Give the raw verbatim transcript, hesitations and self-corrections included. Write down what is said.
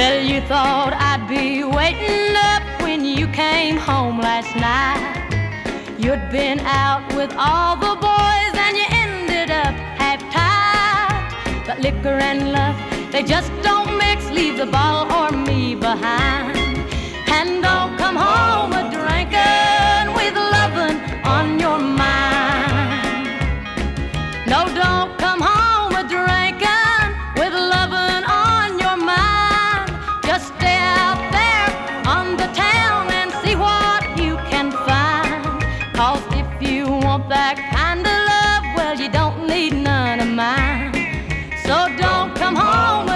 Well, you thought I'd be waiting up when you came home last night. You'd been out with all the boys and you ended up half-tied. But liquor and love, they just don't mix. Leave the bottle or me behind. And don't come home a drinking with lovin' on your mind. No, don't come home a drinking with lovin' on your mind. Just stay out there on the town and see what you can find. 'Cause if you want that kind of love, well, you don't need none of mine. So don't come home